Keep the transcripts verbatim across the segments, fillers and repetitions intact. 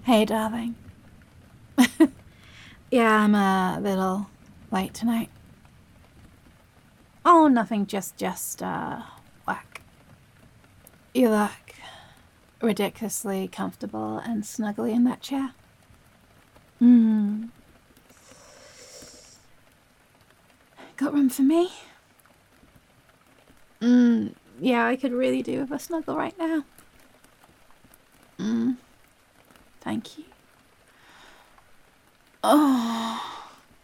Hey, darling. Yeah, I'm a little late tonight. Oh, nothing, just, just, uh, whack. You look ridiculously comfortable and snuggly in that chair. Hmm. Got room for me? Hmm. Yeah, I could really do with a snuggle right now. Hmm. Thank you. Oh.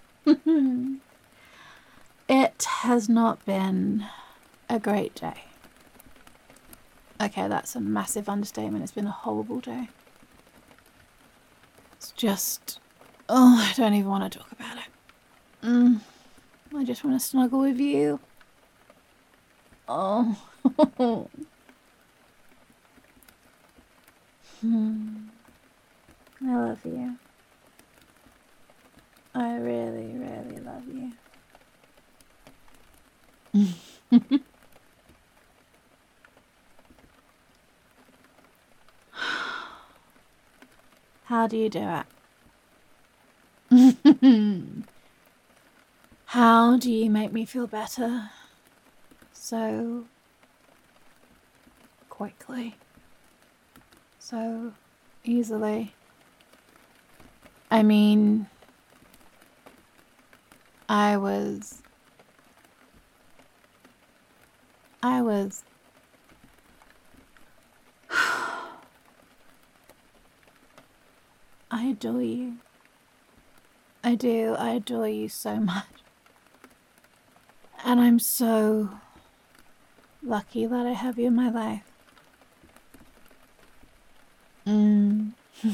It has not been a great day. Okay, that's a massive understatement. It's been a horrible day. It's just... Oh, I don't even want to talk about it. Mm, I just want to snuggle with you. Oh. hmm. I love you. I really, really love you. How do you do it? How do you make me feel better so quickly, so easily? I mean, I was, I was, I adore you. I do, I adore you so much. And I'm so lucky that I have you in my life. Mm.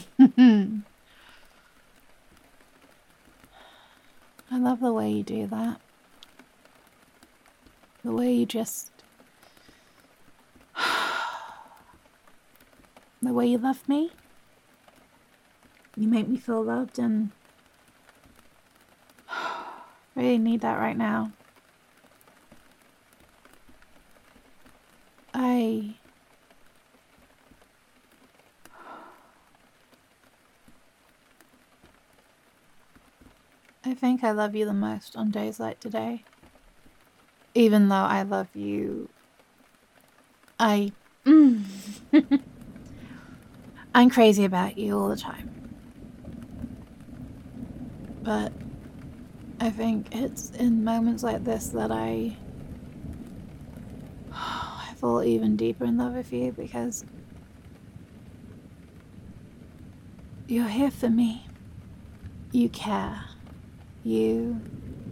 I love the way you do that. The way you just... the way you love me. You make me feel loved, and I really need that right now. I... I think I love you the most on days like today. Even though I love you... I... Mm. I'm crazy about you all the time. But I think it's in moments like this that I... I fall even deeper in love with you, because you're here for me. You care. You...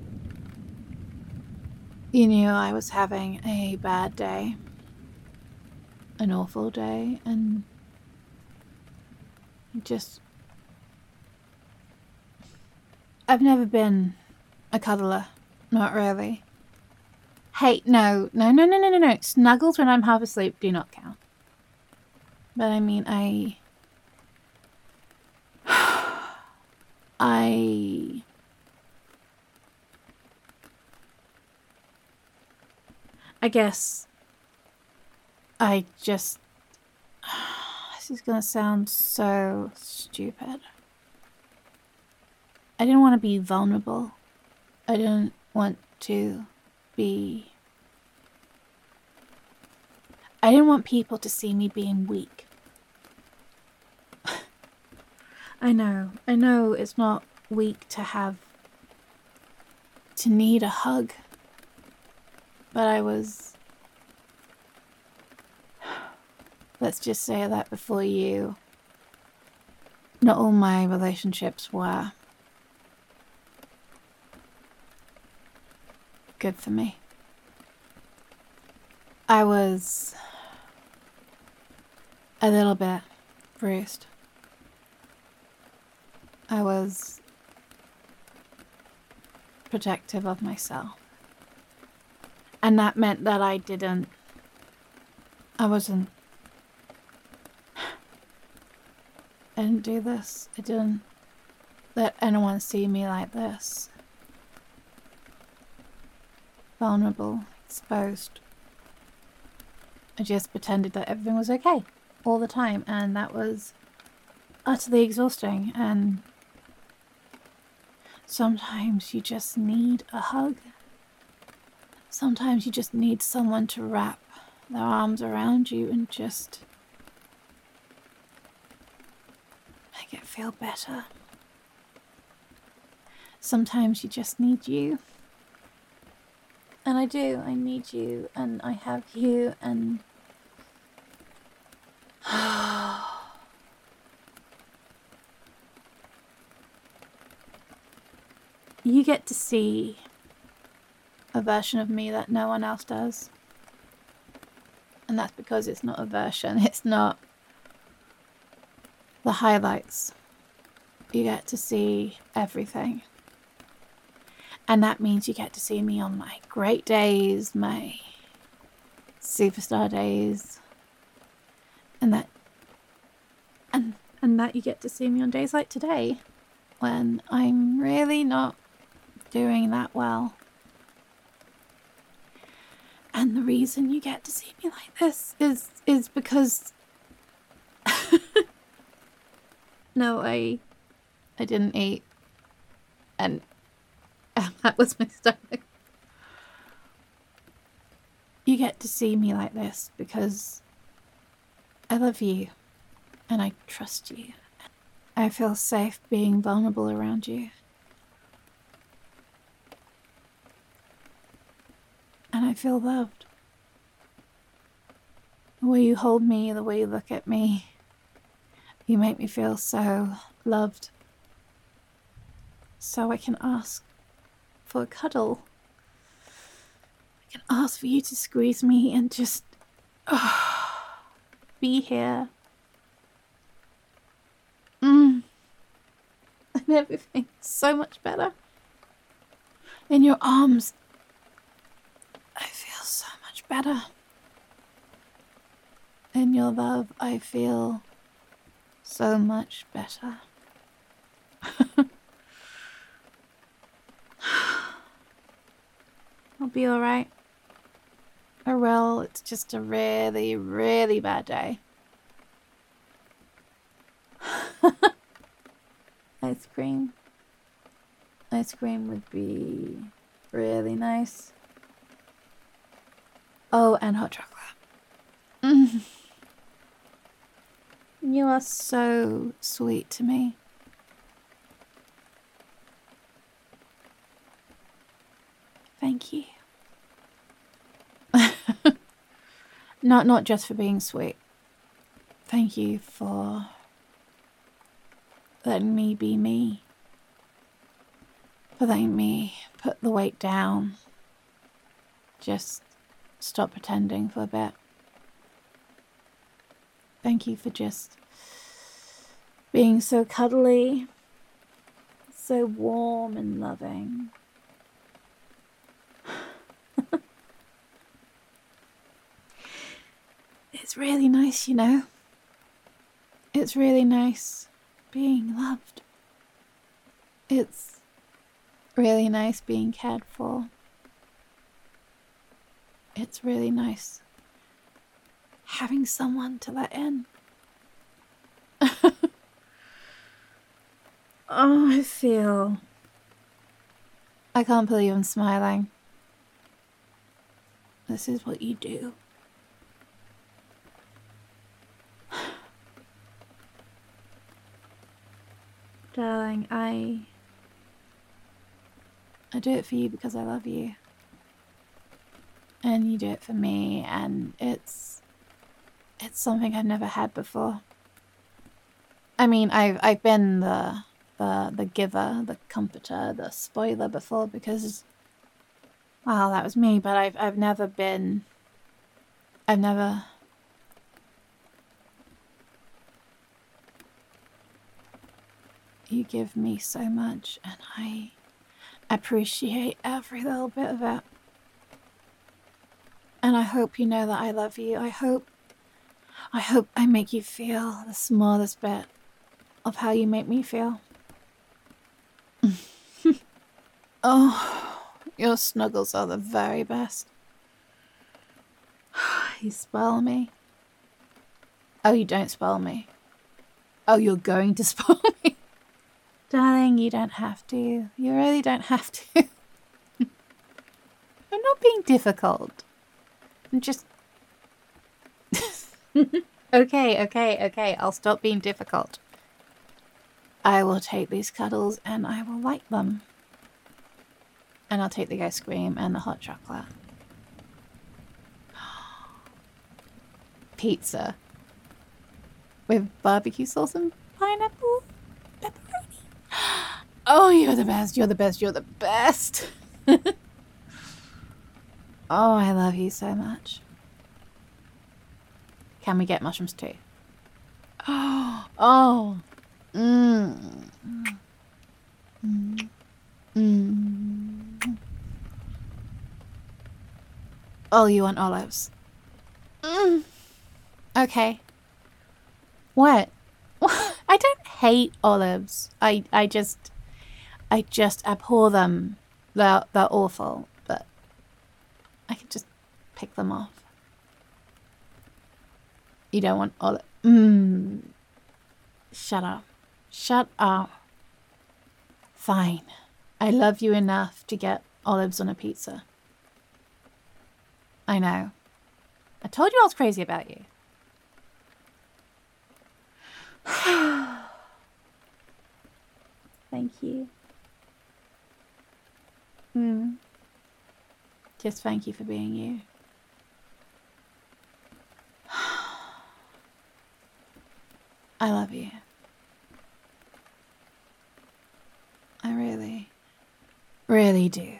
You knew I was having a bad day. An awful day, and just... I've never been a cuddler. Not really. Hey, no, no, no, no, no, no, no. Snuggles when I'm half asleep do not count. But I mean, I... I... I guess... I just... This is gonna sound so stupid. I didn't want to be vulnerable. I didn't want to be... I didn't want people to see me being weak. I know, I know it's not weak to have... to need a hug. But I was... Let's just say that before you... Not all my relationships were... good for me. I was... a little bit bruised. I was... protective of myself. And that meant that I didn't... I wasn't... I didn't do this. I didn't let anyone see me like this. Vulnerable, exposed. I just pretended that everything was okay all the time, and that was utterly exhausting, and sometimes you just need a hug. Sometimes you just need someone to wrap their arms around you and just make it feel better. Sometimes you just need you. And I do, I need you, and I have you, and you get to see a version of me that no one else does. And that's because it's not a version, it's not the highlights. You get to see everything. And that means you get to see me on my great days, my superstar days. And that and and that you get to see me on days like today, when I'm really not doing that well. And the reason you get to see me like this is is because no, I I didn't eat, and that was my stomach. You get to see me like this because I love you and I trust you. I feel safe being vulnerable around you. And I feel loved. The way you hold me, the way you look at me, you make me feel so loved. So I can ask for a cuddle. I can ask for you to squeeze me and just oh, be here. Mm. And everything's so much better. In your arms, I feel so much better. In your love, I feel so much better. I'll be alright. I will. It's just a really, really bad day. Ice cream. Ice cream would be really nice. Oh, and hot chocolate. Mm. You are so sweet to me. Thank you. not not just for being sweet. Thank you for letting me be me. For letting me put the weight down. Just stop pretending for a bit. Thank you for just being so cuddly, so warm and loving. It's really nice, you know. It's really nice being loved. It's really nice being cared for. It's really nice having someone to let in. Oh, I feel... I can't believe I'm smiling. This is what you do. Darling, I... I do it for you because I love you. And you do it for me, and it's... It's something I've never had before. I mean, I've I've been the the the giver, the comforter, the spoiler before because, well, that was me. But I've I've never been. I've never. You give me so much, and I appreciate every little bit of it. And I hope you know that I love you. I hope. I hope I make you feel the smallest bit of how you make me feel. Oh, your snuggles are the very best. You spoil me. Oh, you don't spoil me. Oh, you're going to spoil me? Darling, you don't have to. You really don't have to. I'm not being difficult. I'm just... okay, okay, okay. I'll stop being difficult. I will take these cuddles and I will like them. And I'll take the ice cream and the hot chocolate. Pizza. With barbecue sauce and pineapple pepperoni. Oh, you're the best, you're the best, you're the best. Oh, I love you so much. Can we get mushrooms too? Oh, oh. Mmm. Mm. Mm. Oh, you want olives? Mm. Okay. What? I don't hate olives. I, I just, I just abhor them. They're, they're awful, but I can just pick them off. You don't want olive? Mmm. Shut up. Shut up. Fine. I love you enough to get olives on a pizza. I know. I told you I was crazy about you. Thank you. Mm. Just thank you for being you. I love you. I really, really do.